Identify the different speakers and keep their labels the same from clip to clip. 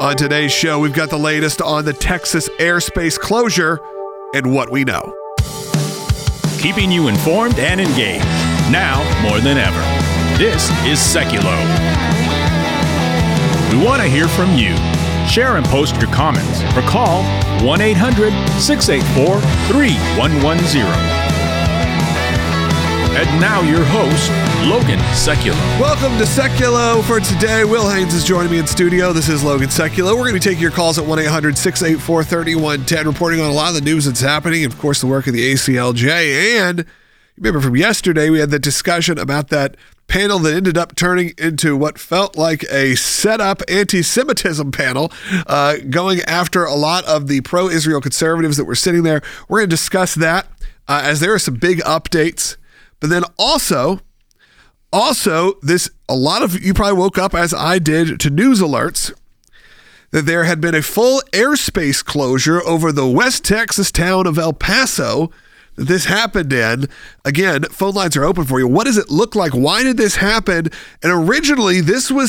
Speaker 1: On today's show, we've got the latest on the Texas airspace closure and what we know.
Speaker 2: Keeping you informed and engaged, now more than ever. This is Seculo. We want to hear from you. Share and post your comments or call 1-800-684-3110. And now your host, Logan Seculo.
Speaker 1: Welcome to Seculo for today. Will Haynes is joining me in studio. This is Logan Seculo. We're going to be taking your calls at 1-800-684-3110, reporting on a lot of the news that's happening, and of course the work of the ACLJ. And you remember from yesterday, we had the discussion about that panel that ended up turning into what felt like a set-up anti-Semitism panel, going after a lot of the pro-Israel conservatives that were sitting there. We're going to discuss that as there are some big updates. But then also this, a lot of you probably woke up as I did to news alerts that there had been a full airspace closure over the West Texas town of El Paso that this happened in. Again, phone lines are open for you. What does it look like? Why did this happen? And originally this was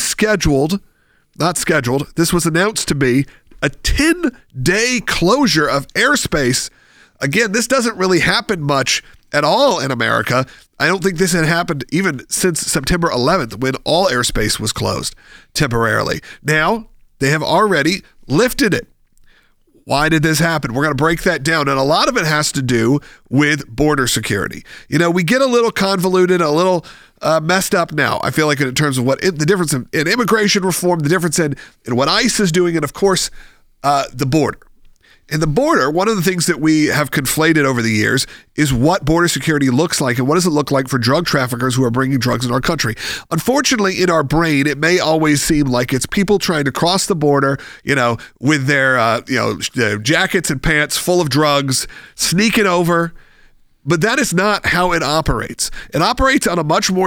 Speaker 1: this was announced to be a 10-day closure of airspace. Again, this doesn't really happen much at all in America. I don't think this had happened even since September 11th when all airspace was closed temporarily. Now, they have already lifted it. Why did this happen? We're going to break that down. And a lot of it has to do with border security. You know, we get a little convoluted, a little messed up now, I feel like, in terms of what the difference in immigration reform, the difference in what ICE is doing, and of course, the border. In the border, one of the things that we have conflated over the years is what border security looks like and what does it look like for drug traffickers who are bringing drugs in our country. Unfortunately, in our brain, it may always seem like it's people trying to cross the border, with their, jackets and pants full of drugs, sneaking over. But that is not how it operates. It operates on a much more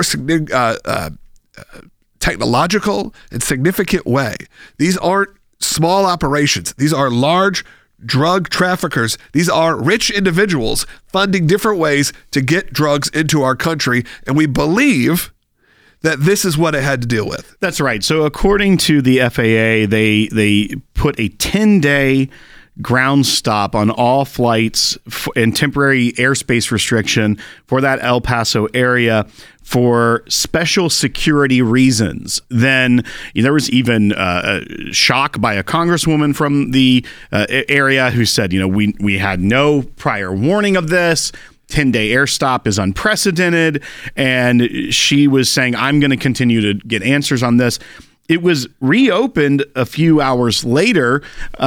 Speaker 1: technological and significant way. These aren't small operations. These are large drug traffickers. These are rich individuals funding different ways to get drugs into our country. And we believe that this is what it had to deal with.
Speaker 2: That's right. So according to the FAA, they put a 10-day ground stop on all flights and temporary airspace restriction for that El Paso area for special security reasons. Then there was even shock by a congresswoman from the area who said, we had no prior warning of this. 10-day air stop is unprecedented. And she was saying, I'm going to continue to get answers on this. It was reopened a few hours later,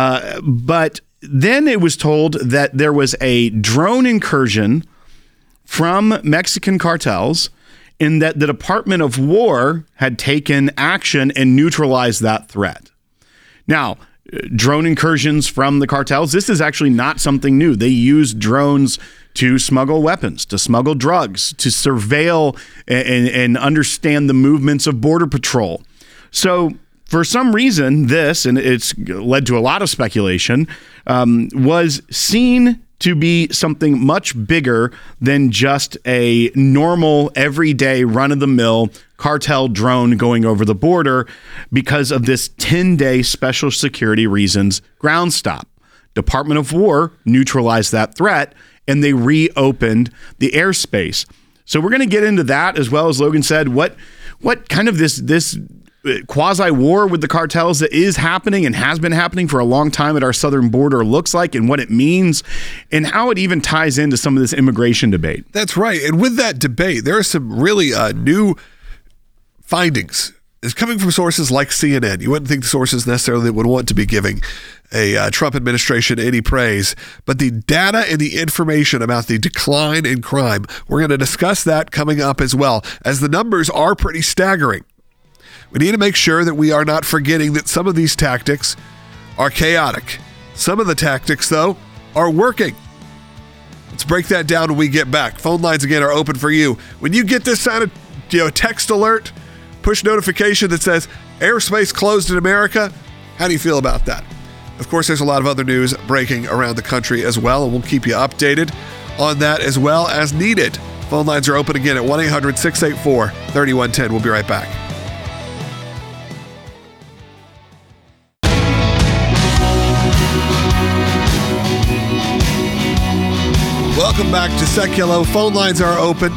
Speaker 2: but then it was told that there was a drone incursion from Mexican cartels and that the Department of War had taken action and neutralized that threat. Now, drone incursions from the cartels, this is actually not something new. They use drones to smuggle weapons, to smuggle drugs, to surveil and understand the movements of Border Patrol. So for some reason, this, and it's led to a lot of speculation, was seen to be something much bigger than just a normal, everyday, run-of-the-mill cartel drone going over the border because of this 10-day special security reasons ground stop. Department of War neutralized that threat, and they reopened the airspace. So we're going to get into that, as well as Logan said, what kind of this quasi-war with the cartels that is happening and has been happening for a long time at our southern border looks like, and what it means, and how it even ties into some of this immigration debate.
Speaker 1: That's right. And with that debate, there are some really new findings. It's coming from sources like CNN. You wouldn't think the sources necessarily would want to be giving a Trump administration any praise, but the data and the information about the decline in crime, we're going to discuss that coming up as well, as the numbers are pretty staggering. We need to make sure that we are not forgetting that some of these tactics are chaotic. Some of the tactics, though, are working. Let's break that down when we get back. Phone lines, again, are open for you. When you get this kind of text alert, push notification that says airspace closed in America, how do you feel about that? Of course, there's a lot of other news breaking around the country as well, and we'll keep you updated on that as well as needed. Phone lines are open again at 1-800-684-3110. We'll be right back. Welcome back to Seculo. Phone lines are open.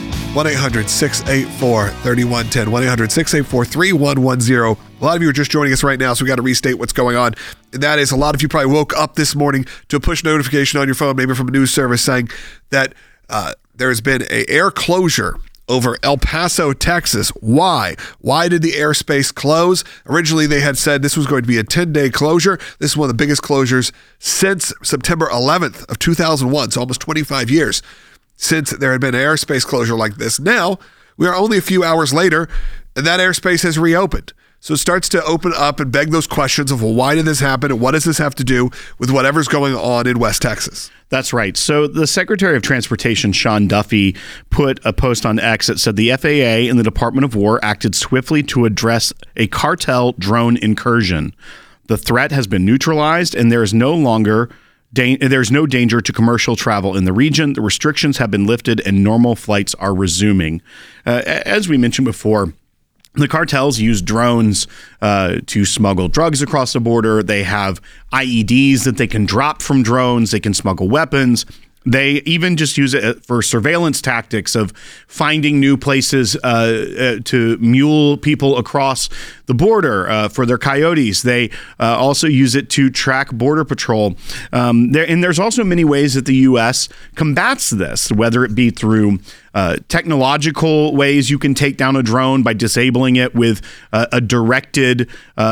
Speaker 1: 1-800-684-3110. 1-800-684-3110. A lot of you are just joining us right now, so we got to restate what's going on. And that is, a lot of you probably woke up this morning to a push notification on your phone, maybe from a news service, saying that there has been an air closure over El Paso, Texas. Why? Why did the airspace close? Originally, they had said this was going to be a 10-day closure. This is one of the biggest closures since September 11th of 2001, so almost 25 years since there had been an airspace closure like this. Now, we are only a few hours later, and that airspace has reopened. So it starts to open up and beg those questions of, well, why did this happen, and what does this have to do with whatever's going on in West Texas?
Speaker 2: That's right. So the Secretary of Transportation, Sean Duffy, put a post on X that said the FAA and the Department of War acted swiftly to address a cartel drone incursion. The threat has been neutralized, and there is there's no danger to commercial travel in the region. The restrictions have been lifted, and normal flights are resuming. As we mentioned before, the cartels use drones to smuggle drugs across the border. They have IEDs that they can drop from drones. They can smuggle weapons. They even just use it for surveillance tactics of finding new places to mule people across the border for their coyotes. They also use it to track Border Patrol. And there's also many ways that the U.S. combats this, whether it be through technological ways. You can take down a drone by disabling it with a directed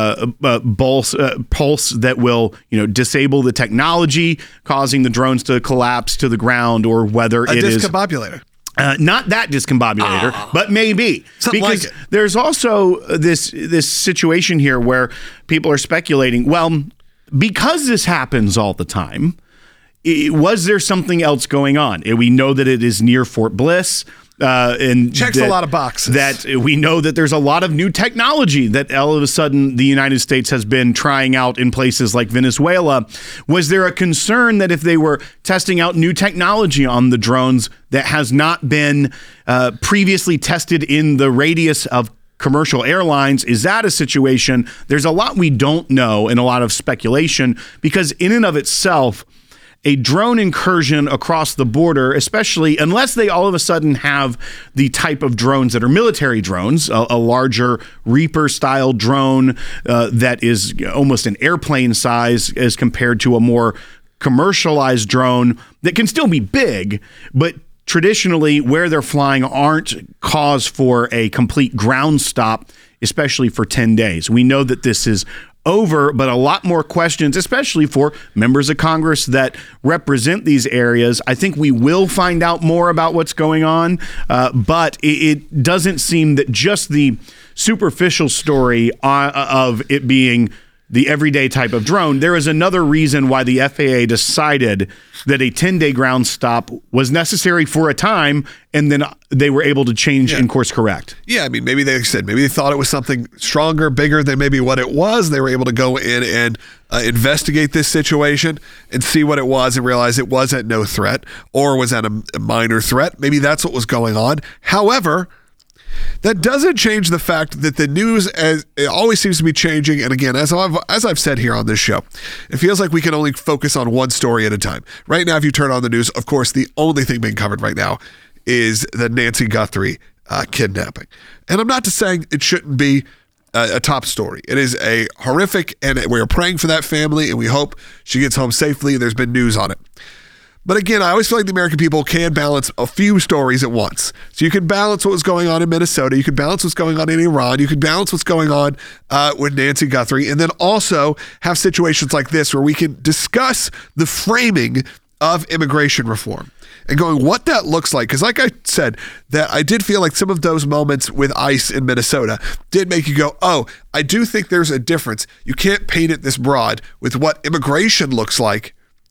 Speaker 2: pulse that will, disable the technology, causing the drones to collapse to the ground, or whether it is
Speaker 1: a discombobulator.
Speaker 2: Not that discombobulator, but maybe.
Speaker 1: Something
Speaker 2: because
Speaker 1: like it.
Speaker 2: There's also this situation here where people are speculating, well, because this happens all the time, was there something else going on? We know that it is near Fort Bliss. And
Speaker 1: checks a lot of boxes.
Speaker 2: That we know that there's a lot of new technology that all of a sudden the United States has been trying out in places like Venezuela. Was there a concern that if they were testing out new technology on the drones that has not been previously tested in the radius of commercial airlines? Is that a situation? There's a lot we don't know and a lot of speculation, because in and of itself, a drone incursion across the border, especially unless they all of a sudden have the type of drones that are military drones, a larger Reaper-style drone that is almost an airplane size as compared to a more commercialized drone that can still be big, but traditionally where they're flying aren't cause for a complete ground stop, especially for 10 days. We know that this is over, but a lot more questions, especially for members of Congress that represent these areas. I think we will find out more about what's going on, but it doesn't seem that just the superficial story of it being the everyday type of drone. There is another reason why the FAA decided that a 10-day ground stop was necessary for a time, and then they were able to change and course correct.
Speaker 1: Yeah, I mean, maybe they thought it was something stronger, bigger than maybe what it was. They were able to go in and investigate this situation and see what it was and realize it was at no threat, or was at a minor threat. Maybe that's what was going on. However, that doesn't change the fact that the news it always seems to be changing. And again, as I've said here on this show, it feels like we can only focus on one story at a time. Right now, if you turn on the news, of course, the only thing being covered right now is the Nancy Guthrie kidnapping. And I'm not just saying it shouldn't be a top story. It is a horrific, and we are praying for that family, and we hope she gets home safely. There's been news on it. But again, I always feel like the American people can balance a few stories at once. So you can balance what was going on in Minnesota. You can balance what's going on in Iran. You can balance what's going on with Nancy Guthrie. And then also have situations like this where we can discuss the framing of immigration reform and going what that looks like. Because like I said, that I did feel like some of those moments with ICE in Minnesota did make you go, oh, I do think there's a difference. You can't paint it this broad with what immigration looks like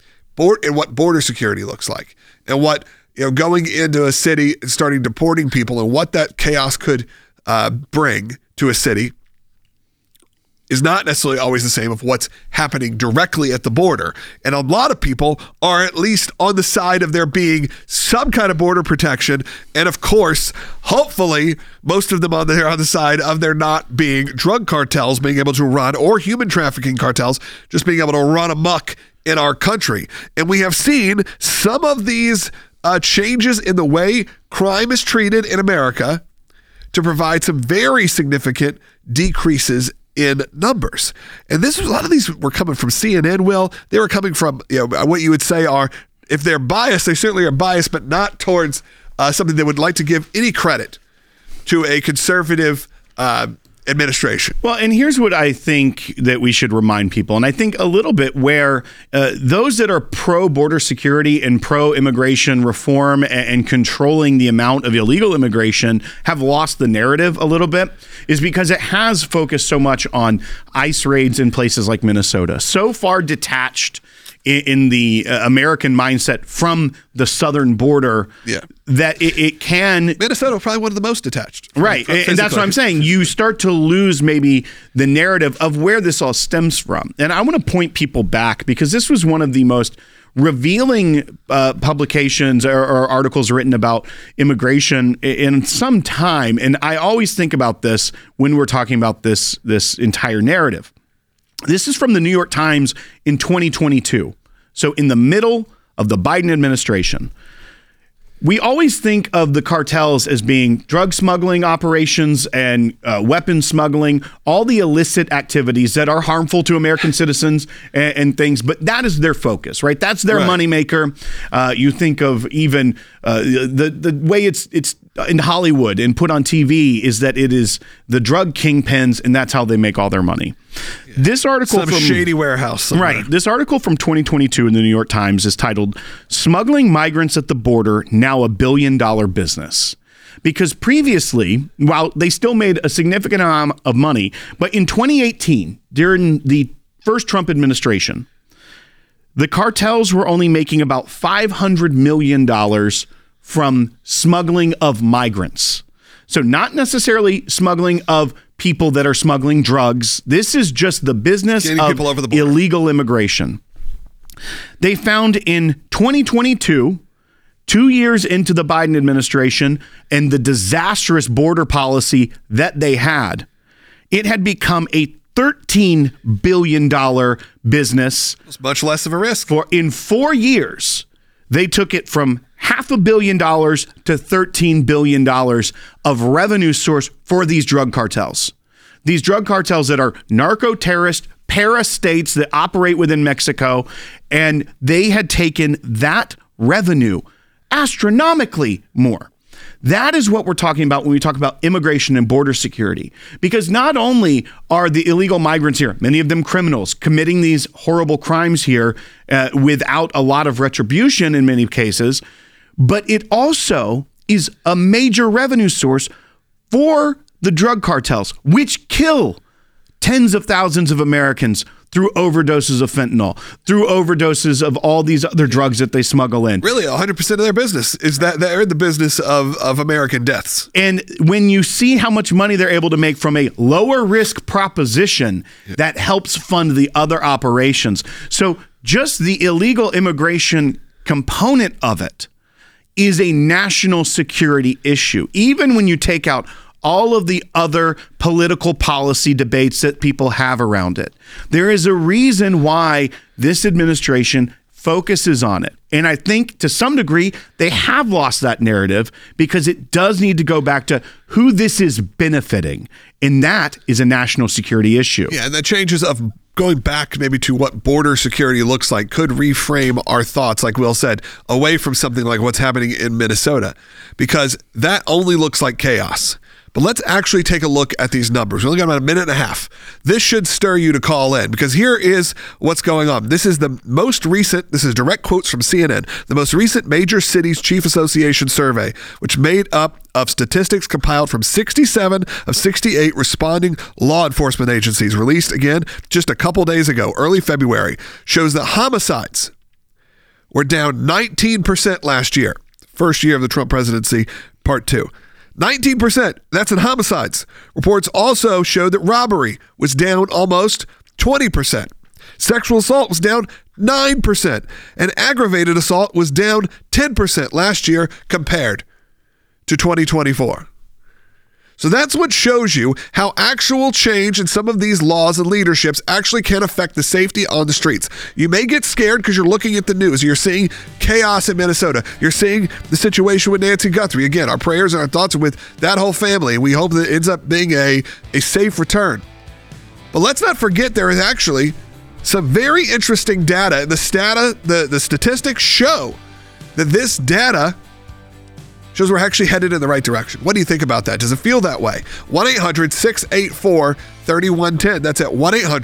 Speaker 1: and what border security looks like, and what going into a city and starting deporting people and what that chaos could bring to a city is not necessarily always the same of what's happening directly at the border. And a lot of people are at least on the side of there being some kind of border protection. And of course, hopefully, most of them on the side of there not being drug cartels being able to run, or human trafficking cartels just being able to run amok in our country. And we have seen some of these changes in the way crime is treated in America to provide some very significant decreases in numbers. And this was, a lot of these were coming from CNN, Will. They were coming from, what you would say are, if they're biased, they certainly are biased, but not towards something that would like to give any credit to a conservative administration.
Speaker 2: Well, and here's what I think that we should remind people, and I think a little bit where those that are pro-border security and pro-immigration reform and controlling the amount of illegal immigration have lost the narrative a little bit, is because it has focused so much on ICE raids in places like Minnesota, so far detached in the American mindset from the southern border that it can...
Speaker 1: Minnesota probably one of the most detached.
Speaker 2: Right. And that's what I'm saying. You start to lose maybe the narrative of where this all stems from. And I want to point people back because this was one of the most revealing publications or articles written about immigration in some time. And I always think about this when we're talking about this entire narrative. This is from the New York Times in 2022. So in the middle of the Biden administration. We always think of the cartels as being drug smuggling operations and weapon smuggling, all the illicit activities that are harmful to American citizens and things. But that is their focus, right? That's their moneymaker. You think of even the way it's in Hollywood and put on TV is that it is the drug kingpins, and that's how they make all their money. Yeah. This article
Speaker 1: from shady warehouse somewhere.
Speaker 2: Right. This article from 2022 in the New York Times is titled "Smuggling Migrants at the Border Now a $1 billion Business." Because previously, while they still made a significant amount of money, but in 2018, during the first Trump administration, the cartels were only making about $500 million from smuggling of migrants. So not necessarily smuggling of people that are smuggling drugs. This is just the business
Speaker 1: getting
Speaker 2: of
Speaker 1: people over the border.
Speaker 2: Illegal immigration. They found in 2022, 2 years into the Biden administration and the disastrous border policy that they had, it had become a $13 billion business.
Speaker 1: It's much less of a risk.
Speaker 2: In 4 years, they took it from $500 million to $13 billion of revenue source for these drug cartels. These drug cartels that are narco-terrorist para-states that operate within Mexico, and they had taken that revenue astronomically more. That is what we're talking about when we talk about immigration and border security. Because not only are the illegal migrants here, many of them criminals, committing these horrible crimes here without a lot of retribution in many cases, but it also is a major revenue source for the drug cartels, which kill tens of thousands of Americans through overdoses of fentanyl, through overdoses of all these other drugs that they smuggle in.
Speaker 1: Really, 100% of their business is that they're in the business of American deaths.
Speaker 2: And when you see how much money they're able to make from a lower risk proposition, that helps fund the other operations. So just the illegal immigration component of it is a national security issue. Even when you take out all of the other political policy debates that people have around it, there is a reason why this administration focuses on it. And I think to some degree, they have lost that narrative because it does need to go back to who this is benefiting. And that is a national security issue.
Speaker 1: Yeah, and the changes of going back maybe to what border security looks like could reframe our thoughts, like Will said, away from something like what's happening in Minnesota, because that only looks like chaos. But let's actually take a look at these numbers. We only got about a minute and a half. This should stir you to call in because here is what's going on. This is the most recent, this is direct quotes from CNN, the most recent Major Cities Chief Association survey, which made up of statistics compiled from 67 of 68 responding law enforcement agencies, released again just a couple days ago, early February, shows that homicides were down 19% last year, first year of the Trump presidency, part two. 19%, that's in homicides. Reports also showed that robbery was down almost 20%. Sexual assault was down 9%. And aggravated assault was down 10% last year compared to 2024. So that's what shows you how actual change in some of these laws and leaderships actually can affect the safety on the streets. You may get scared because you're looking at the news. You're seeing chaos in Minnesota. You're seeing the situation with Nancy Guthrie. Again, our prayers and our thoughts are with that whole family. We hope that it ends up being a safe return. But let's not forget there is actually some very interesting data. And the statistics show that this data shows we're actually headed in the right direction. What do you think about that? Does it feel that way? 1-800-684-3110. That's at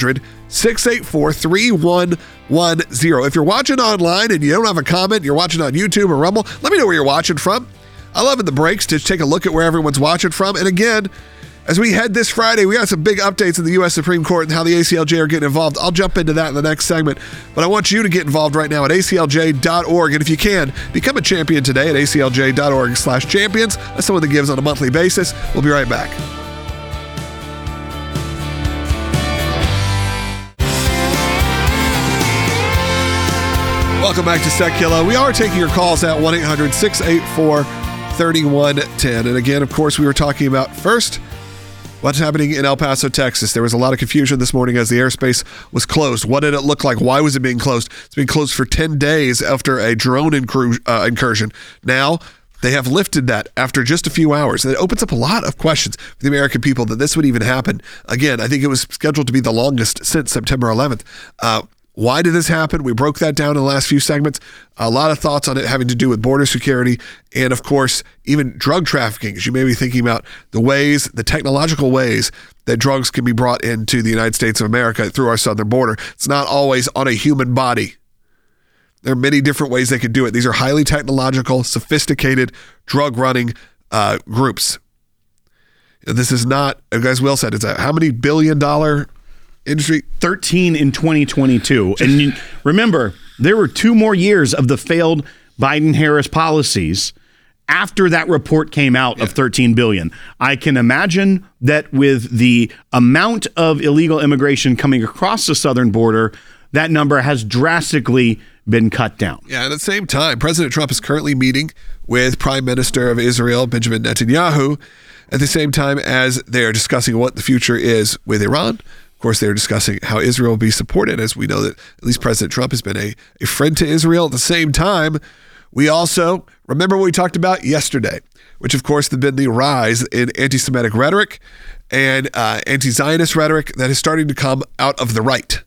Speaker 1: 1-800-684-3110. If you're watching online and you don't have a comment, you're watching on YouTube or Rumble, let me know where you're watching from. I love in the breaks to take a look at where everyone's watching from. And again, as we head this Friday, we got some big updates in the U.S. Supreme Court and how the ACLJ are getting involved. I'll jump into that in the next segment, but I want you to get involved right now at aclj.org. And if you can, become a champion today at aclj.org/champions. That's someone that gives on a monthly basis. We'll be right back. Welcome back to Secular. We are taking your calls at 1-800-684-3110. And again, of course, we were talking about first what's happening in El Paso, Texas. There was a lot of confusion this morning as the airspace was closed. What did it look like? Why was it being closed? It's been closed for 10 days after a drone incursion. Now, they have lifted that after just a few hours. And it opens up a lot of questions for the American people that this would even happen. Again, I think it was scheduled to be the longest since September 11th. Why did this happen? We broke that down in the last few segments. A lot of thoughts on it having to do with border security and, of course, even drug trafficking, as you may be thinking about the technological ways that drugs can be brought into the United States of America through our southern border. It's not always on a human body. There are many different ways they could do it. These are highly technological, sophisticated drug-running groups. This is not, as Will said, it's a how many billion-dollar industry?
Speaker 2: 13 in 2022. And remember, there were 2 more years of the failed Biden-Harris policies after that report came out of $13 billion. I can imagine that with the amount of illegal immigration coming across the southern border, that number has drastically been cut down.
Speaker 1: Yeah, at the same time, President Trump is currently meeting with Prime Minister of Israel, Benjamin Netanyahu, at the same time as they are discussing what the future is with Iran. Of course, they're discussing how Israel will be supported, as we know that at least President Trump has been a friend to Israel. At the same time, we also remember what we talked about yesterday, which, of course, has been the rise in anti-Semitic rhetoric and anti-Zionist rhetoric that is starting to come out of the right.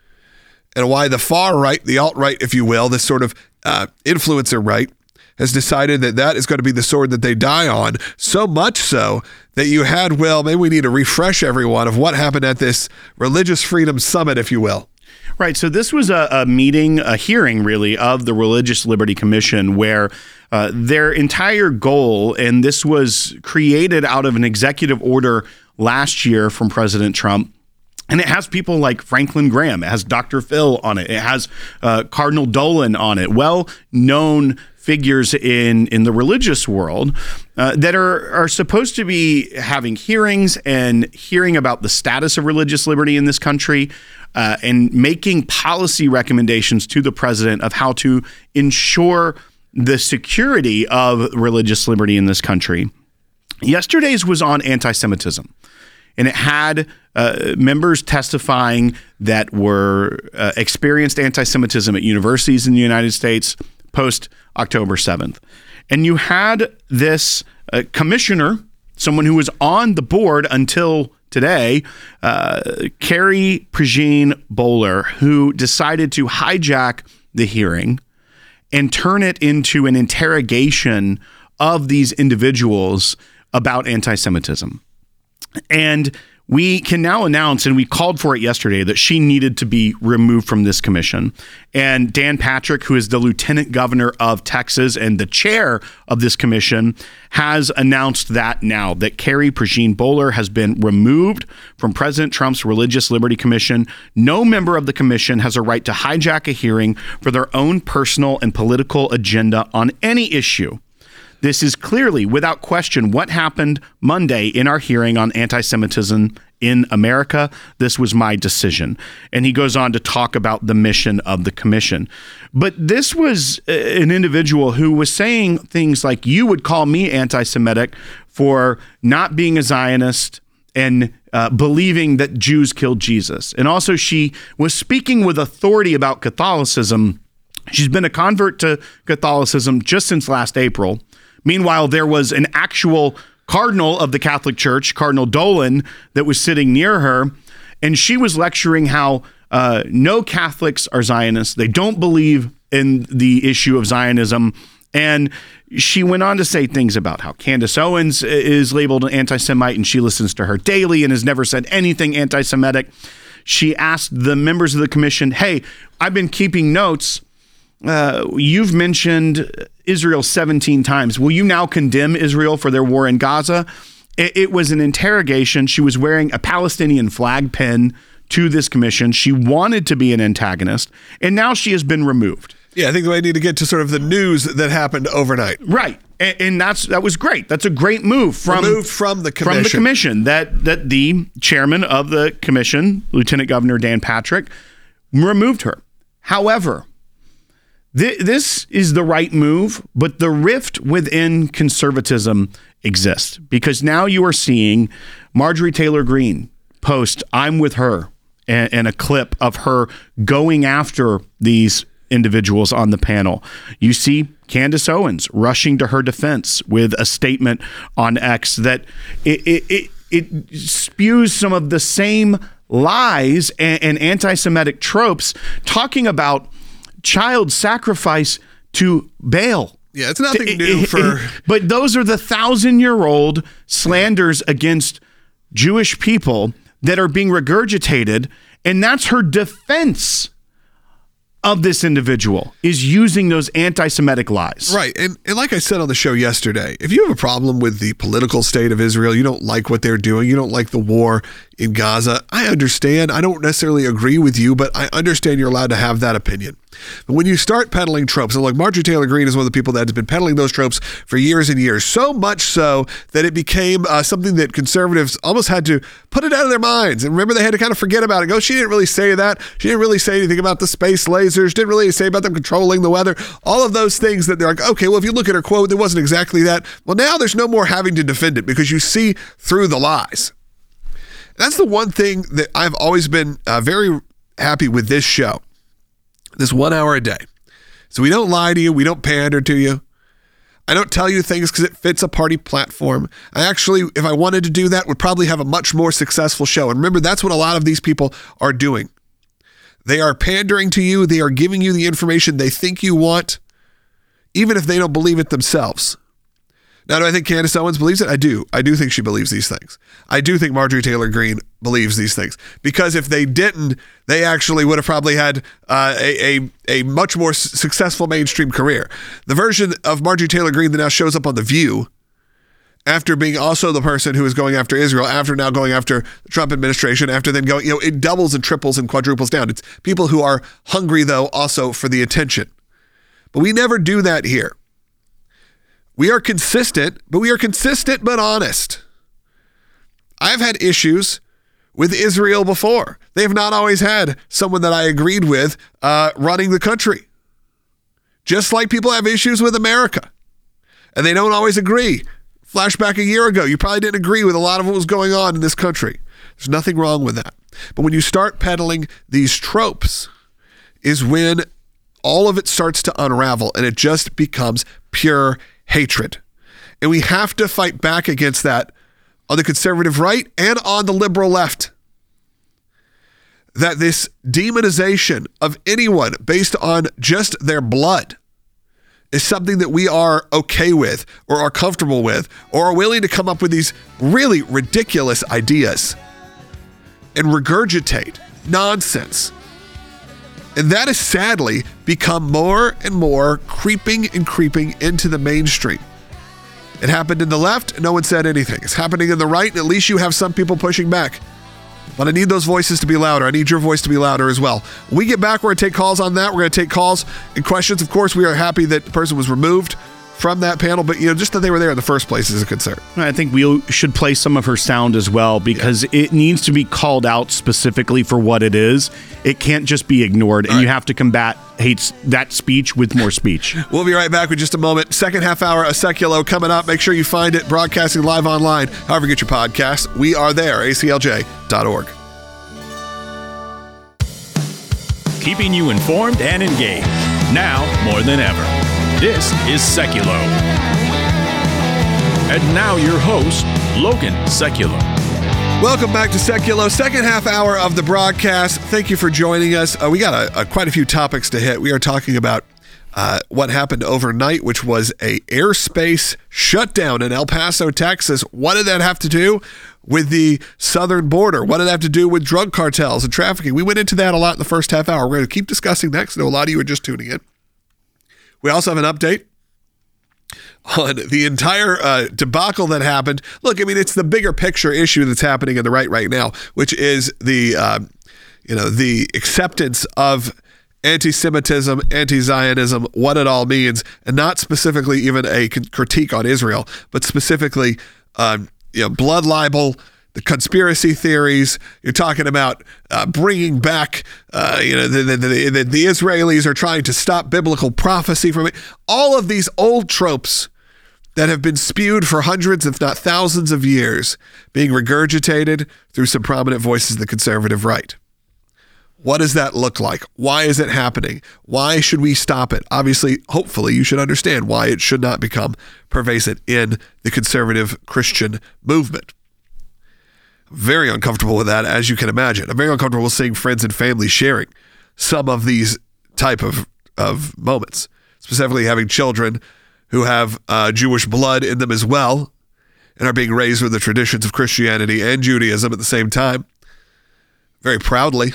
Speaker 1: And why the far right, the alt-right, if you will, this sort of influencer right, has decided that that is going to be the sword that they die on, so much so that you had, well, maybe we need to refresh everyone of what happened at this Religious Freedom Summit, if you will.
Speaker 2: Right. So this was a hearing, really, of the Religious Liberty Commission, where their entire goal, and this was created out of an executive order last year from President Trump, and it has people like Franklin Graham, it has Dr. Phil on it, it has Cardinal Dolan on it, well-known figures in the religious world that are supposed to be having hearings and hearing about the status of religious liberty in this country and making policy recommendations to the president of how to ensure the security of religious liberty in this country. Yesterday's was on anti-Semitism, and it had members testifying that were experienced anti-Semitism at universities in the United States post October 7th. And you had this commissioner, someone who was on the board until today, Carrie Prejean Bowler, who decided to hijack the hearing and turn it into an interrogation of these individuals about anti-Semitism. And we can now announce, and we called for it yesterday, that she needed to be removed from this commission. And Dan Patrick, who is the lieutenant governor of Texas and the chair of this commission, has announced that now, that Carrie Prejean Bowler has been removed from President Trump's Religious Liberty Commission. No member of the commission has a right to hijack a hearing for their own personal and political agenda on any issue. This is clearly, without question, what happened Monday in our hearing on anti-Semitism in America. This was my decision. And he goes on to talk about the mission of the commission. But this was an individual who was saying things like, you would call me anti-Semitic for not being a Zionist and believing that Jews killed Jesus. And also she was speaking with authority about Catholicism. She's been a convert to Catholicism just since last April. Meanwhile, there was an actual cardinal of the Catholic Church, Cardinal Dolan, that was sitting near her, and she was lecturing how no Catholics are Zionists. They don't believe in the issue of Zionism. And she went on to say things about how Candace Owens is labeled an anti-Semite, and she listens to her daily and has never said anything anti-Semitic. She asked the members of the commission, hey, I've been keeping notes. You've mentioned Israel 17 times. Will you now condemn Israel for their war in Gaza? It was an interrogation. She was wearing a Palestinian flag pin to this commission. She wanted to be an antagonist, and now she has been removed.
Speaker 1: Yeah, I think I need to get to sort of the news that happened overnight.
Speaker 2: Right. And that was great. That's a great move from
Speaker 1: the commission.
Speaker 2: From the commission that the chairman of the commission, Lieutenant Governor Dan Patrick, removed her. However, this is the right move, but the rift within conservatism exists because now you are seeing Marjorie Taylor Greene post "I'm with her" and a clip of her going after these individuals on the panel. You see Candace Owens rushing to her defense with a statement on X that it spews some of the same lies and anti-Semitic tropes, talking about child sacrifice to Baal.
Speaker 1: Yeah, it's nothing new
Speaker 2: but those are the 1,000-year-old slanders against Jewish people that are being regurgitated, and that's her defense of this individual, is using those anti-Semitic lies.
Speaker 1: Right. And like I said on the show yesterday, if you have a problem with the political state of Israel, you don't like what they're doing, you don't like the war in Gaza, I understand. I don't necessarily agree with you, but I understand you're allowed to have that opinion. But when you start peddling tropes, and like Marjorie Taylor Greene is one of the people that has been peddling those tropes for years and years, so much so that it became something that conservatives almost had to put it out of their minds. And remember, they had to kind of forget about it. Go, she didn't really say that. She didn't really say anything about the space lasers, didn't really say about them controlling the weather. All of those things that they're like, okay, well, if you look at her quote, it wasn't exactly that. Well, now there's no more having to defend it because you see through the lies. That's the one thing that I've always been very happy with this show. This 1 hour a day. So we don't lie to you. We don't pander to you. I don't tell you things because it fits a party platform. I actually, if I wanted to do that, would probably have a much more successful show. And remember, that's what a lot of these people are doing. They are pandering to you. They are giving you the information they think you want, even if they don't believe it themselves. Now, do I think Candace Owens believes it? I do. I do think she believes these things. I do think Marjorie Taylor Greene believes these things. Because if they didn't, they actually would have probably had a much more successful mainstream career. The version of Marjorie Taylor Greene that now shows up on The View, after being also the person who is going after Israel, after now going after the Trump administration, after then going, it doubles and triples and quadruples down. It's people who are hungry, though, also for the attention. But we never do that here. We are consistent but honest. I've had issues with Israel before. They have not always had someone that I agreed with running the country. Just like people have issues with America. And they don't always agree. Flashback a year ago, you probably didn't agree with a lot of what was going on in this country. There's nothing wrong with that. But when you start peddling these tropes is when all of it starts to unravel and it just becomes pure hatred. And we have to fight back against that on the conservative right and on the liberal left. That this demonization of anyone based on just their blood is something that we are okay with or are comfortable with or are willing to come up with these really ridiculous ideas and regurgitate nonsense. And that has sadly become more and more creeping into the mainstream. It happened in the left, and no one said anything. It's happening in the right, and at least you have some people pushing back. But I need those voices to be louder. I need your voice to be louder as well. When we get back, we're going to take calls on that. We're going to take calls and questions. Of course, we are happy that the person was removed from that panel, but just that they were there in the first place is a concern.
Speaker 2: I think we should play some of her sound as well, because it needs to be called out specifically for what it is. It can't just be ignored, and you have to combat that speech with more speech.
Speaker 1: We'll be right back with just a moment. Second half hour of Seculo coming up. Make sure you find it broadcasting live online. However you get your podcast, we are there, aclj.org.
Speaker 3: Keeping you informed and engaged, now more than ever. This is Seculo. And now your host, Logan Seculo.
Speaker 1: Welcome back to Seculo, second half hour of the broadcast. Thank you for joining us. We got quite a few topics to hit. We are talking about what happened overnight, which was a airspace shutdown in El Paso, Texas. What did that have to do with the southern border? What did that have to do with drug cartels and trafficking? We went into that a lot in the first half hour. We're going to keep discussing that because I know a lot of you are just tuning in. We also have an update on the entire debacle that happened. Look, I mean, it's the bigger picture issue that's happening in the right now, which is the acceptance of anti-Semitism, anti-Zionism, what it all means, and not specifically even a critique on Israel, but specifically, blood libel, the conspiracy theories. You're talking about bringing back, the Israelis are trying to stop biblical prophecy from it. All of these old tropes that have been spewed for hundreds, if not thousands of years, being regurgitated through some prominent voices of the conservative right. What does that look like? Why is it happening? Why should we stop it? Obviously, hopefully, you should understand why it should not become pervasive in the conservative Christian movement. Very uncomfortable with that, as you can imagine. I'm very uncomfortable with seeing friends and family sharing some of these type of moments, specifically having children who have Jewish blood in them as well and are being raised with the traditions of Christianity and Judaism at the same time, very proudly.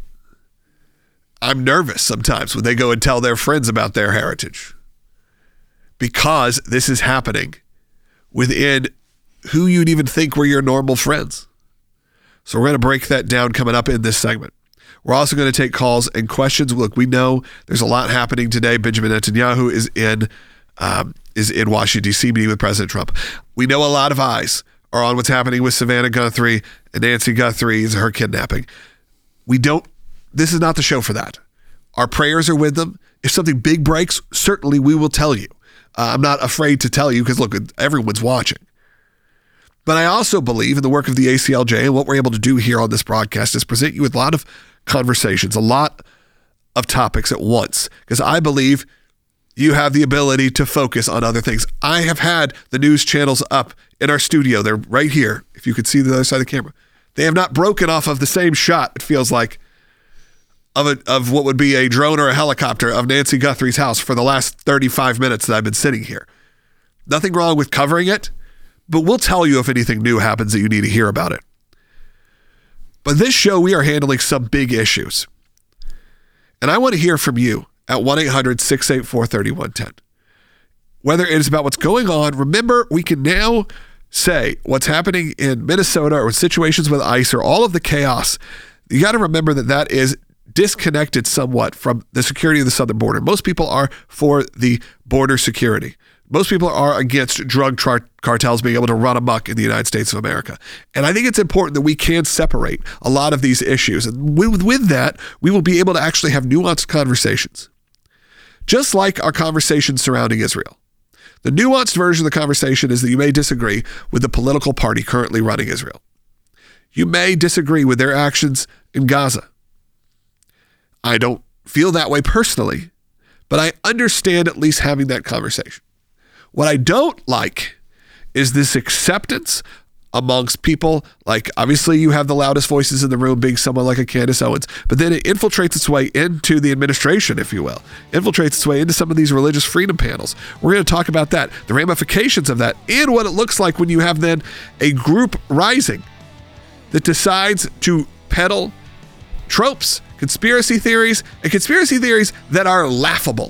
Speaker 1: I'm nervous sometimes when they go and tell their friends about their heritage, because this is happening within who you'd even think were your normal friends. So we're going to break that down coming up in this segment. We're also going to take calls and questions. Look, we know there's a lot happening today. Benjamin Netanyahu is in Washington, D.C. meeting with President Trump. We know a lot of eyes are on what's happening with Savannah Guthrie and Nancy Guthrie and her kidnapping. This is not the show for that. Our prayers are with them. If something big breaks, certainly we will tell you. I'm not afraid to tell you because, look, everyone's watching. But I also believe in the work of the ACLJ, and what we're able to do here on this broadcast is present you with a lot of conversations, a lot of topics at once, because I believe you have the ability to focus on other things. I have had the news channels up in our studio. They're right here, if you could see the other side of the camera. They have not broken off of the same shot, it feels like, of what would be a drone or a helicopter of Nancy Guthrie's house for the last 35 minutes that I've been sitting here. Nothing wrong with covering it, but we'll tell you if anything new happens that you need to hear about it. But this show, we are handling some big issues. And I want to hear from you at 1-800-684-3110. Whether it is about what's going on, remember, we can now say what's happening in Minnesota or situations with ICE or all of the chaos. You got to remember that is disconnected somewhat from the security of the southern border. Most people are for the border security. Most people are against drug cartels being able to run amok in the United States of America. And I think it's important that we can separate a lot of these issues. And with that, we will be able to actually have nuanced conversations. Just like our conversations surrounding Israel. The nuanced version of the conversation is that you may disagree with the political party currently running Israel. You may disagree with their actions in Gaza. I don't feel that way personally, but I understand at least having that conversation. What I don't like is this acceptance amongst people, like obviously you have the loudest voices in the room being someone like a Candace Owens, but then it infiltrates its way into the administration, if you will, infiltrates its way into some of these religious freedom panels. We're going to talk about that, the ramifications of that, and what it looks like when you have then a group rising that decides to peddle tropes, conspiracy theories, and conspiracy theories that are laughable,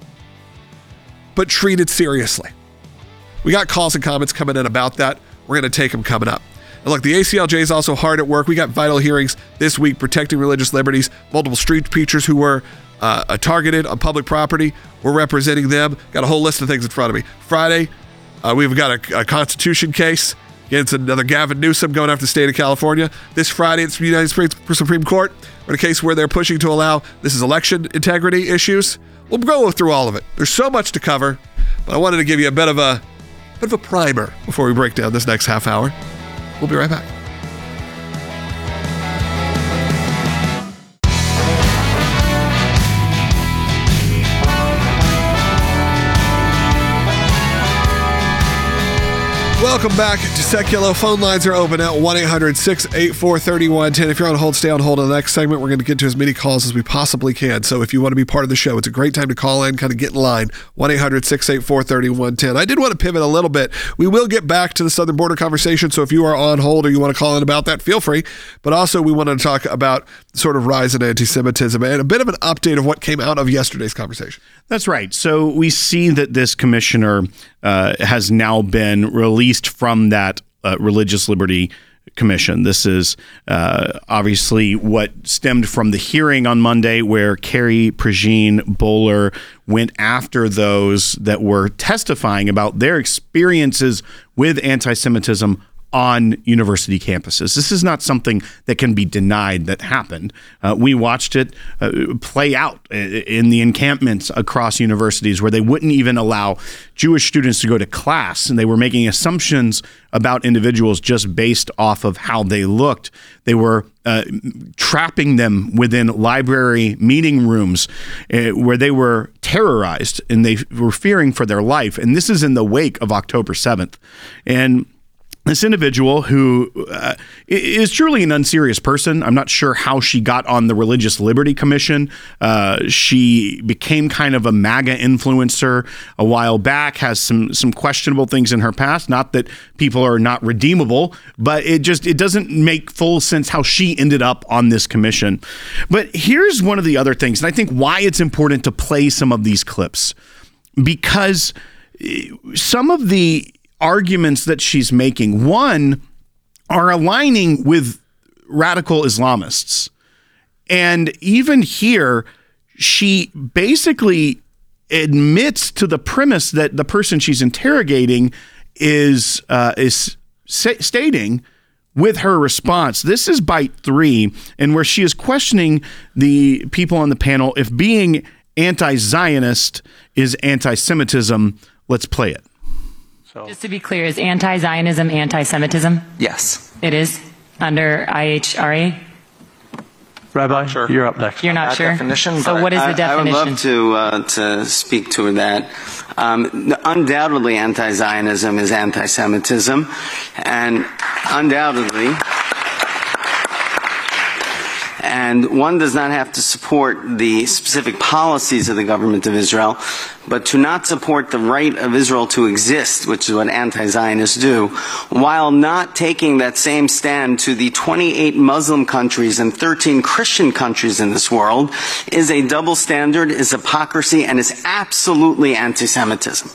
Speaker 1: but treated seriously. We got calls and comments coming in about that. We're going to take them coming up. And look, the ACLJ is also hard at work. We got vital hearings this week protecting religious liberties. Multiple street preachers who were targeted on public property. We're representing them. Got a whole list of things in front of me. Friday, we've got a Constitution case against another Gavin Newsom going after the state of California. This Friday, it's the United States Supreme Court, in a case where they're pushing to allow, this is election integrity issues. We'll go through all of it. There's so much to cover, but I wanted to give you a bit of a primer before we break down this next half hour. We'll be right back. Welcome back to Seculo. Phone lines are open at 1-800-684-3110. If you're on hold, stay on hold on the next segment. We're going to get to as many calls as we possibly can. So if you want to be part of the show, it's a great time to call in, kind of get in line. 1-800-684-3110. I did want to pivot a little bit. We will get back to the southern border conversation. So if you are on hold or you want to call in about that, feel free. But also we want to talk about sort of rise in anti-Semitism and a bit of an update of what came out of yesterday's conversation.
Speaker 2: That's right. So we see that this commissioner has now been released from that Religious Liberty Commission. This is obviously what stemmed from the hearing on Monday where Carrie Prejean Bowler went after those that were testifying about their experiences with anti-Semitism on university campuses. This is not something that can be denied that happened. We watched it play out in the encampments across universities where they wouldn't even allow Jewish students to go to class, and they were making assumptions about individuals just based off of how they looked. They were trapping them within library meeting rooms where they were terrorized and they were fearing for their life. And this is in the wake of October 7th. And this individual who is truly an unserious person. I'm not sure how she got on the Religious Liberty Commission. She became kind of a MAGA influencer a while back, has some questionable things in her past. Not that people are not redeemable, but it doesn't make full sense how she ended up on this commission. But here's one of the other things, and I think why it's important to play some of these clips, because some of the arguments that she's making, one, are aligning with radical Islamists. And even here, she basically admits to the premise that the person she's interrogating is stating with her response. This is bite 3, and where she is questioning the people on the panel if being anti-Zionist is anti-Semitism. Let's play it.
Speaker 4: Just to be clear, is anti-Zionism anti-Semitism?
Speaker 5: Yes.
Speaker 4: It is under IHRA?
Speaker 6: Rabbi, sure. You're up next.
Speaker 4: You're not sure?
Speaker 5: Definition,
Speaker 4: so what is the definition?
Speaker 5: I would love to speak to that. Undoubtedly, anti-Zionism is anti-Semitism, and undoubtedly, and one does not have to support the specific policies of the government of Israel, but to not support the right of Israel to exist, which is what anti-Zionists do, while not taking that same stand to the 28 Muslim countries and 13 Christian countries in this world, is a double standard, is hypocrisy, and is absolutely anti-Semitism.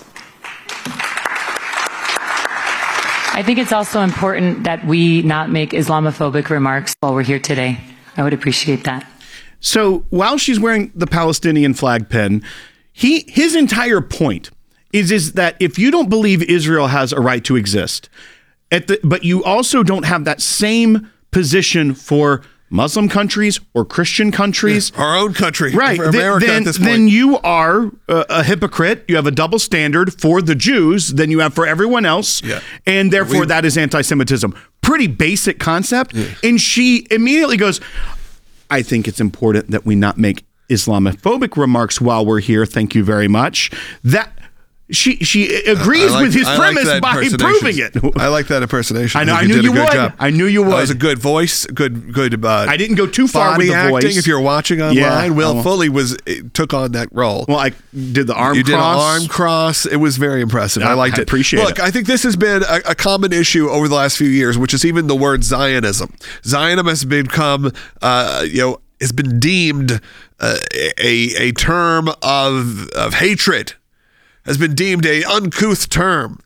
Speaker 4: I think it's also important that we not make Islamophobic remarks while we're here today. I would appreciate that.
Speaker 2: So while she's wearing the Palestinian flag pin, his entire point is that if you don't believe Israel has a right to exist, but you also don't have that same position for Muslim countries or Christian countries,
Speaker 1: our own country,
Speaker 2: right?
Speaker 1: For America at this point.
Speaker 2: Then you are a hypocrite. You have a double standard for the Jews than you have for everyone else, and therefore that is anti-Semitism. Pretty basic concept. Yeah. And she immediately goes, I think it's important that we not make Islamophobic remarks while we're here. Thank you very much. That she agrees with his premise by proving it.
Speaker 1: I like that impersonation.
Speaker 2: I know. I knew you would. I knew you would.
Speaker 1: That was a good voice. Good.
Speaker 2: I didn't go too far with the
Speaker 1: acting.
Speaker 2: Voice.
Speaker 1: If you're watching online, Will Fully took on that role.
Speaker 2: Well, I did the arm cross.
Speaker 1: You did an arm cross. It was very impressive. I liked it.
Speaker 2: Appreciate it.
Speaker 1: Look, I think this has been a common issue over the last few years, which is even the word Zionism. Zionism has become, has been deemed a term of hatred. Has been deemed a uncouth term.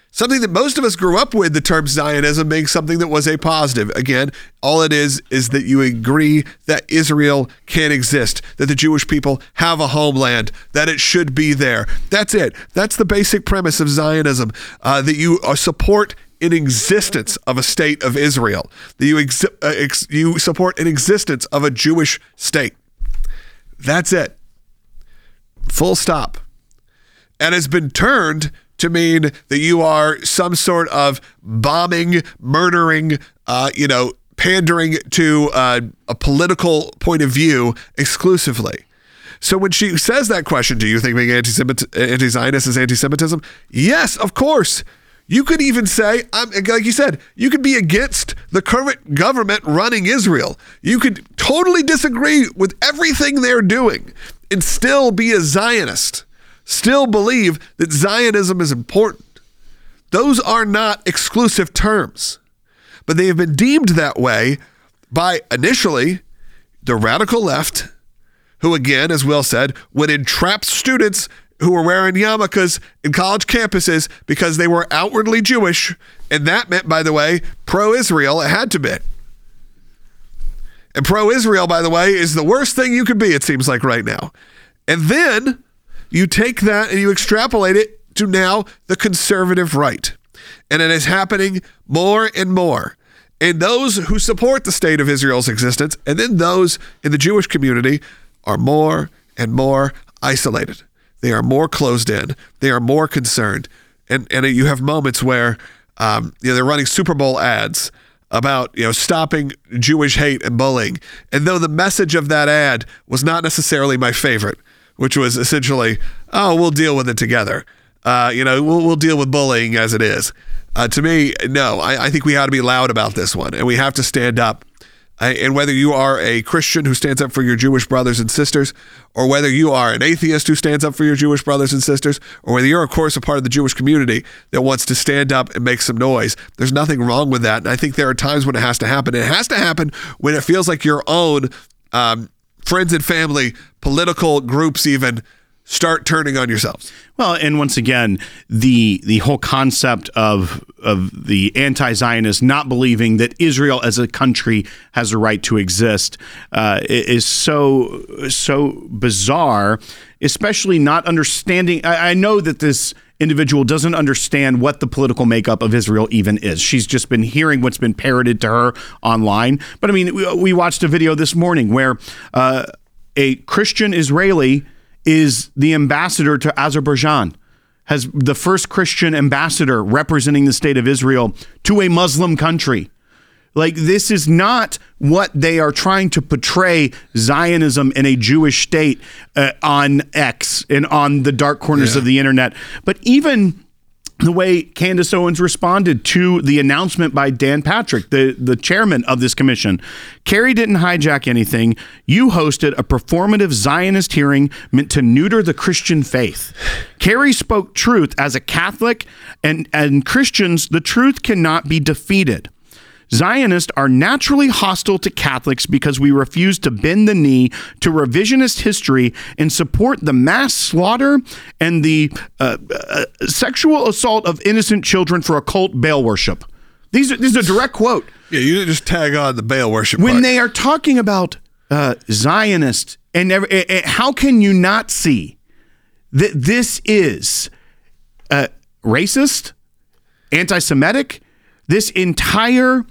Speaker 1: Something that most of us grew up with, the term Zionism being something that was a positive. Again, all it is that you agree that Israel can exist, that the Jewish people have a homeland, that it should be there. That's it. That's the basic premise of Zionism, that you support an existence of a state of Israel, that you support an existence of a Jewish state. That's it. Full stop. And has been turned to mean that you are some sort of bombing, murdering, pandering to a political point of view exclusively. So when she says that question, do you think being anti-Zionist is anti-Semitism? Yes, of course. You could even say, like you said, you could be against the current government running Israel. You could totally disagree with everything they're doing and still be a Zionist. Still believe that Zionism is important. Those are not exclusive terms, but they have been deemed that way by initially the radical left, who again, as Will said, would entrap students who were wearing yarmulkes in college campuses because they were outwardly Jewish, and that meant, by the way, pro-Israel. It had to be. And pro-Israel, by the way, is the worst thing you could be, it seems like right now. And then you take that and you extrapolate it to now the conservative right. And it is happening more and more. And those who support the state of Israel's existence, and then those in the Jewish community, are more and more isolated. They are more closed in. They are more concerned. And you have moments where they're running Super Bowl ads about stopping Jewish hate and bullying. And though the message of that ad was not necessarily my favorite, which was essentially, we'll deal with it together. We'll deal with bullying as it is. To me, no, I think we ought to be loud about this one, and we have to stand up. And whether you are a Christian who stands up for your Jewish brothers and sisters, or whether you are an atheist who stands up for your Jewish brothers and sisters, or whether you're, of course, a part of the Jewish community that wants to stand up and make some noise, there's nothing wrong with that. And I think there are times when it has to happen. It has to happen when it feels like your own friends and family, political groups even, start turning on yourselves.
Speaker 2: Well, and once again, the whole concept of the anti-Zionists not believing that Israel as a country has a right to exist is so bizarre, especially not understanding. I know that this individual doesn't understand what the political makeup of Israel even is. She's just been hearing what's been parroted to her online. But I mean, we watched a video this morning where a Christian Israeli is the ambassador to Azerbaijan, has the first Christian ambassador representing the state of Israel to a Muslim country. Like, this is not what they are trying to portray Zionism in a Jewish state on X and on the dark corners of the internet. But even the way Candace Owens responded to the announcement by Dan Patrick, the chairman of this commission. Kerry didn't hijack anything. You hosted a performative Zionist hearing meant to neuter the Christian faith. Kerry spoke truth as a Catholic, and Christians, the truth cannot be defeated. Zionists are naturally hostile to Catholics because we refuse to bend the knee to revisionist history and support the mass slaughter and the sexual assault of innocent children for occult Baal worship. This is a direct quote.
Speaker 1: Yeah, you didn't just tag on the Baal worship
Speaker 2: when
Speaker 1: part.
Speaker 2: They are talking about Zionists, and how can you not see that this is racist, anti-Semitic? This entire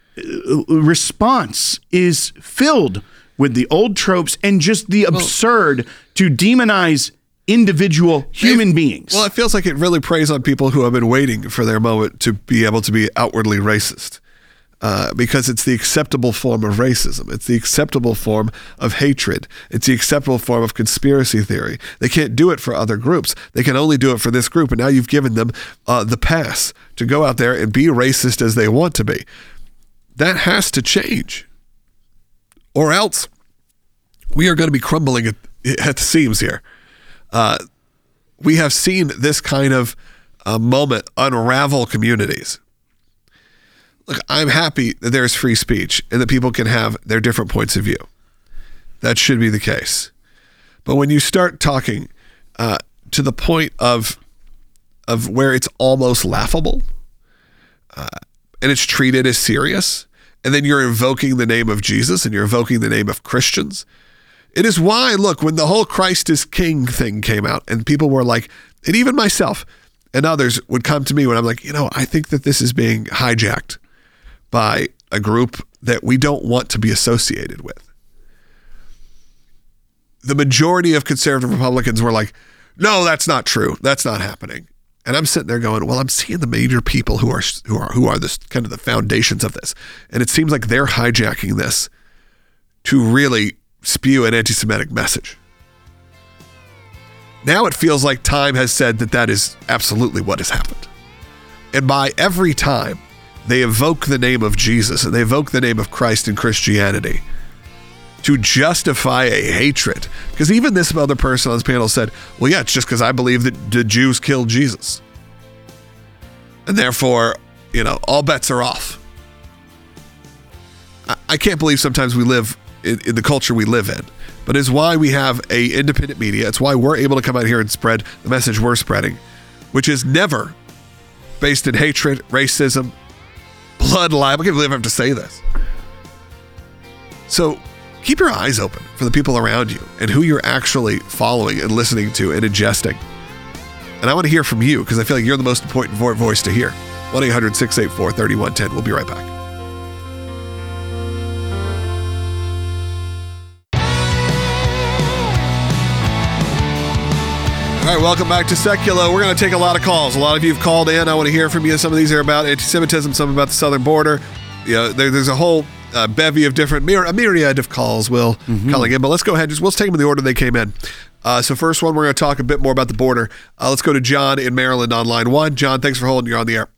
Speaker 2: response is filled with the old tropes and just the absurd to demonize individual human beings.
Speaker 1: Well, it feels like it really preys on people who have been waiting for their moment to be able to be outwardly racist, because it's the acceptable form of racism. It's the acceptable form of hatred. It's the acceptable form of conspiracy theory. They can't do it for other groups. They can only do it for this group, and now you've given them the pass to go out there and be racist as they want to be. That has to change, or else we are going to be crumbling at the seams here. We have seen this kind of moment unravel communities. Look, I'm happy that there's free speech and that people can have their different points of view. That should be the case. But when you start talking to the point of of where it's almost laughable, and it's treated as serious, and then you're invoking the name of Jesus and you're invoking the name of Christians. It is why, look, when the whole Christ is King thing came out and people were like, and even myself and others would come to me when I'm like, I think that this is being hijacked by a group that we don't want to be associated with. The majority of conservative Republicans were like, no, that's not true. That's not happening. And I'm sitting there going, well, I'm seeing the major people who are this kind of the foundations of this. And it seems like they're hijacking this to really spew an anti-Semitic message. Now it feels like time has said that is absolutely what has happened. And by every time they evoke the name of Jesus and they evoke the name of Christ and Christianity to justify a hatred. Because even this other person on this panel said, well, yeah, it's just because I believe that the Jews killed Jesus. And therefore, all bets are off. I can't believe sometimes we live in the culture we live in. But it's why we have a independent media. It's why we're able to come out here and spread the message we're spreading, which is never based in hatred, racism, blood libel. I can't believe I have to say this. So keep your eyes open for the people around you and who you're actually following and listening to and ingesting. And I want to hear from you because I feel like you're the most important voice to hear. 1-800-684-3110. We'll be right back. All right, welcome back to Secular. We're going to take a lot of calls. A lot of you have called in. I want to hear from you. Some of these are about anti-Semitism, some about the southern border. There's a whole bevy of different, a myriad of calls, calling in. But let's go ahead. Let's take them in the order they came in. So first one, we're going to talk a bit more about the border. Let's go to John in Maryland on line 1. John, thanks for holding. You're on the air.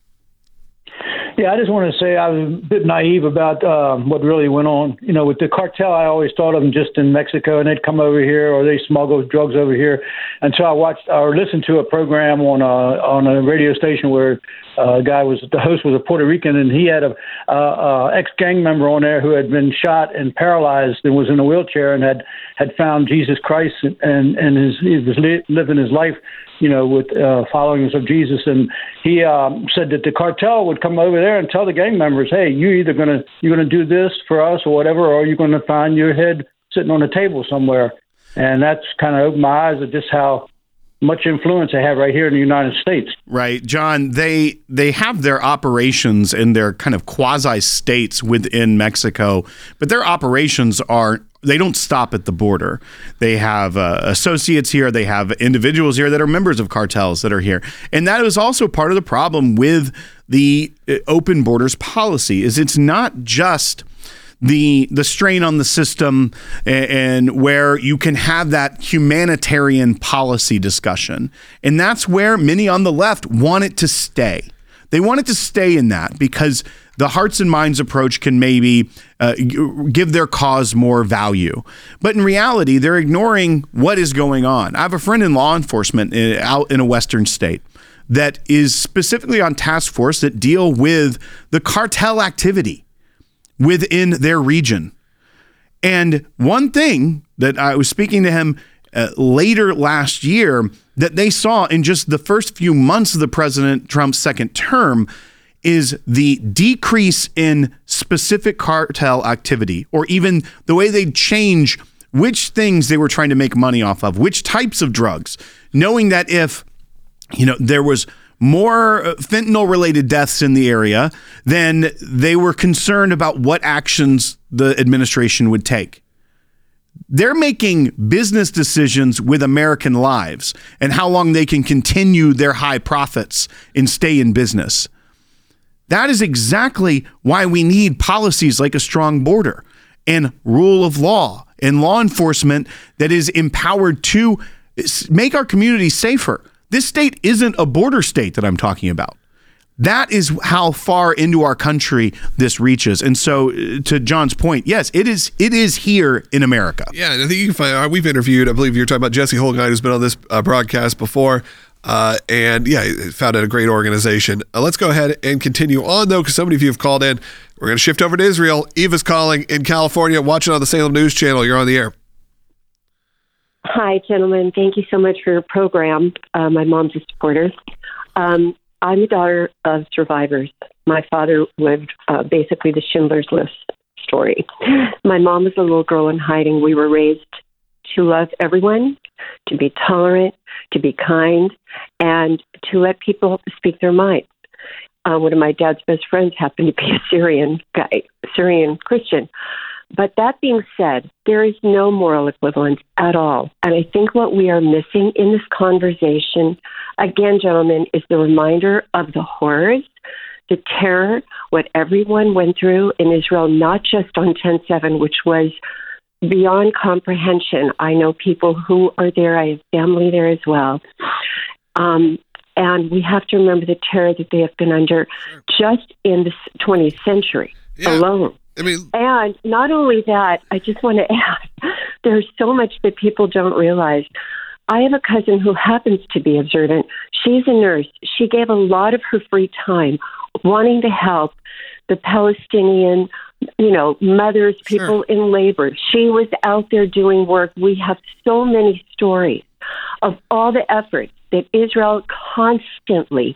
Speaker 7: Yeah, I just want to say I was a bit naive about what really went on. With the cartel, I always thought of them just in Mexico, and they'd come over here or they smuggle drugs over here. And so I watched or listened to a program on a radio station where the host was a Puerto Rican, and he had a ex-gang member on there who had been shot and paralyzed and was in a wheelchair and had found Jesus Christ and he was living his life, with followings of Jesus. And he said that the cartel would come over there and tell the gang members, hey, you're gonna do this for us or whatever, or you're gonna find your head sitting on a table somewhere. And that's kind of opened my eyes at just how much influence they have right here in the United States.
Speaker 2: Right, John, they have their operations in their kind of quasi-states within Mexico, but their operations they don't stop at the border. They have associates here. They have individuals here that are members of cartels that are here. And that is also part of the problem with the open borders policy is it's not just the strain on the system and where you can have that humanitarian policy discussion. And that's where many on the left want it to stay. They want it to stay in that because the hearts and minds approach can maybe give their cause more value. But in reality, they're ignoring what is going on. I have a friend in law enforcement out in a Western state that is specifically on task force that deal with the cartel activity within their region. And one thing that I was speaking to him later last year that they saw in just the first few months of the President Trump's second term is the decrease in specific cartel activity, or even the way they'd change which things they were trying to make money off of, which types of drugs, knowing that if there was more fentanyl-related deaths in the area, then they were concerned about what actions the administration would take. They're making business decisions with American lives and how long they can continue their high profits and stay in business. That is exactly why we need policies like a strong border and rule of law and law enforcement that is empowered to make our communities safer. This state isn't a border state that I'm talking about. That is how far into our country this reaches. And so to John's point, yes, it is here in America.
Speaker 1: Yeah, and I think you can find, we've interviewed, I believe you're talking about Jesse Holguine, who's been on this broadcast before. And yeah, founded a great organization. Let's go ahead and continue on though, because so many of you have called in. We're going to shift over to Israel. Eva's calling in California, watching on the Salem News Channel. You're on the air.
Speaker 8: Hi, gentlemen. Thank you so much for your program. My mom's a supporter. I'm a daughter of survivors. My father lived basically the Schindler's List story. My mom was a little girl in hiding. We were raised to love everyone, to be tolerant, to be kind, and to let people speak their mind. One of my dad's best friends happened to be a Syrian Christian. But that being said, there is no moral equivalence at all. And I think what we are missing in this conversation, again, gentlemen, is the reminder of the horrors, the terror, what everyone went through in Israel, not just on 10/7, which was beyond comprehension. I know people who are there. I have family there as well. And we have to remember the terror that they have been under just in the 20th century alone. And not only that, I just want to add, there's so much that people don't realize. I have a cousin who happens to be observant. She's a nurse. She gave a lot of her free time wanting to help the Palestinian, mothers, people in labor. She was out there doing work. We have so many stories of all the efforts that Israel constantly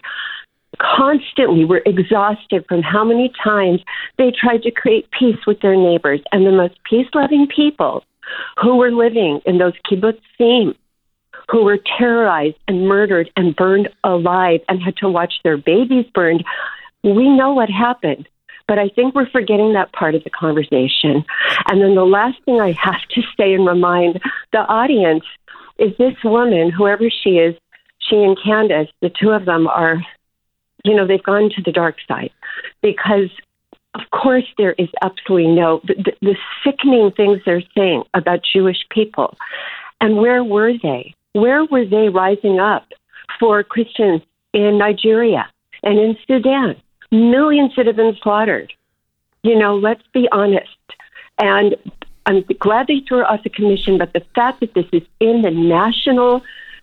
Speaker 8: were exhausted from how many times they tried to create peace with their neighbors. And the most peace-loving people who were living in those kibbutzim, who were terrorized and murdered and burned alive and had to watch their babies burned, we know what happened. But I think we're forgetting that part of the conversation. And then the last thing I have to say and remind the audience is this woman, whoever she is, she and Candace, the two of them are, they've gone to the dark side because, of course, there is absolutely the sickening things they're saying about Jewish people. And where were they? Where were they rising up for Christians in Nigeria and in Sudan? Millions that have been slaughtered. Let's be honest. And I'm glad they threw off the commission, but the fact that this is in the national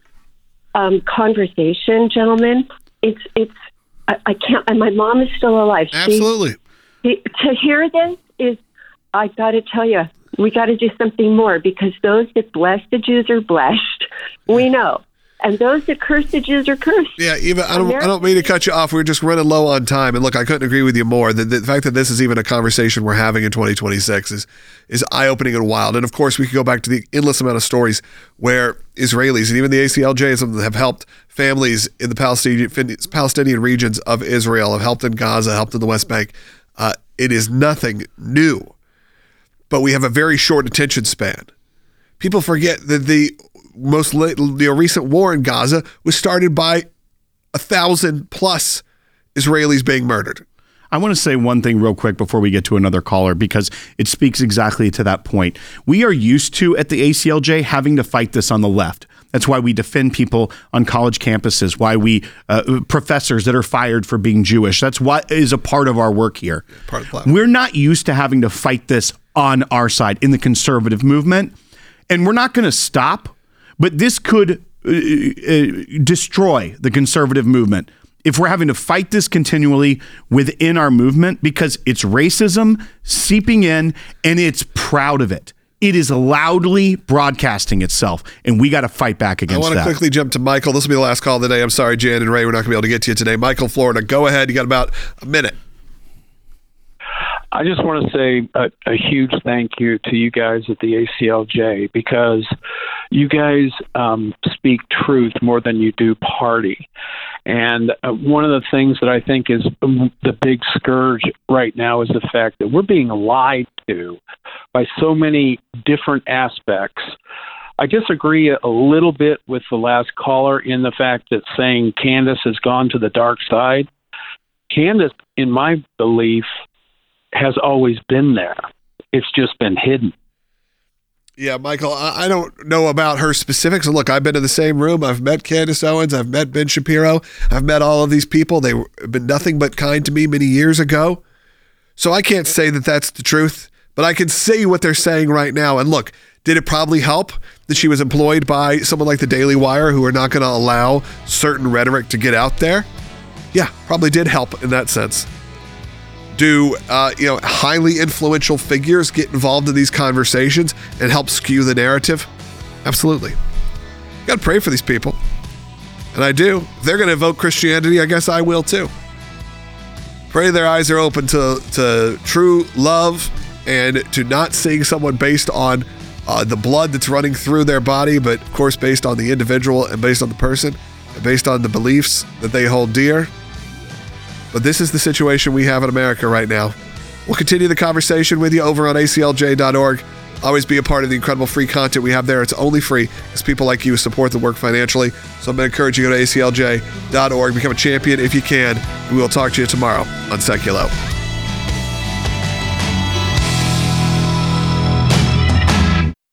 Speaker 8: conversation, gentlemen, I can't, and my mom is still alive.
Speaker 1: Absolutely.
Speaker 8: To hear this is, I got to tell you, we got to do something more because those that bless the Jews are blessed. We know. And those that curse the Jews are cursed. Yeah, Eva,
Speaker 1: I don't mean to cut you off. We're just running low on time. And look, I couldn't agree with you more. The fact that this is even a conversation we're having in 2026 is eye-opening and wild. And of course, we could go back to the endless amount of stories where Israelis and even the ACLJ have helped families in the Palestinian regions of Israel, have helped in Gaza, helped in the West Bank. It is nothing new. But we have a very short attention span. People forget that the recent war in Gaza was started by 1,000+ Israelis being murdered.
Speaker 2: I want to say one thing real quick before we get to another caller because it speaks exactly to that point. We are used to, at the ACLJ, having to fight this on the left. That's why we defend people on college campuses, why we professors that are fired for being Jewish. That's what is a part of our work here.
Speaker 1: Part of the platform.
Speaker 2: We're not used to having to fight this on our side in the conservative movement, and we're not going to stop. But this could destroy the conservative movement if we're having to fight this continually within our movement because it's racism seeping in and it's proud of it. It is loudly broadcasting itself, and we got to fight back against that.
Speaker 1: I want to quickly jump to Michael. This will be the last call of the day. I'm sorry, Jan and Ray, we're not going to be able to get to you today. Michael, Florida, go ahead. You got about a minute.
Speaker 6: I just want to say a huge thank you to you guys at the ACLJ because you guys speak truth more than you do party. And one of the things that I think is the big scourge right now is the fact that we're being lied to by so many different aspects. I disagree a little bit with the last caller in the fact that saying Candace has gone to the dark side. Candace, in my belief, has always been there. It's just been hidden.
Speaker 1: Yeah, Michael, I don't know about her specifics. And look, I've been in the same room. I've met Candace Owens. I've met Ben Shapiro. I've met all of these people. They've been nothing but kind to me many years ago. So I can't say that that's the truth, but I can see what they're saying right now. And look, did it probably help that she was employed by someone like the Daily Wire who are not going to allow certain rhetoric to get out there? Yeah, probably did help in that sense. Do highly influential figures get involved in these conversations and help skew the narrative? Absolutely. You got to pray for these people. And I do. If they're going to invoke Christianity, I guess I will too. Pray their eyes are open to true love and to not seeing someone based on the blood that's running through their body, but of course based on the individual and based on the person and based on the beliefs that they hold dear. But this is the situation we have in America right now. We'll continue the conversation with you over on aclj.org. Always be a part of the incredible free content we have there. It's only free because people like you support the work financially. So I'm going to encourage you to go to aclj.org, become a champion if you can. We will talk to you tomorrow on Seculo.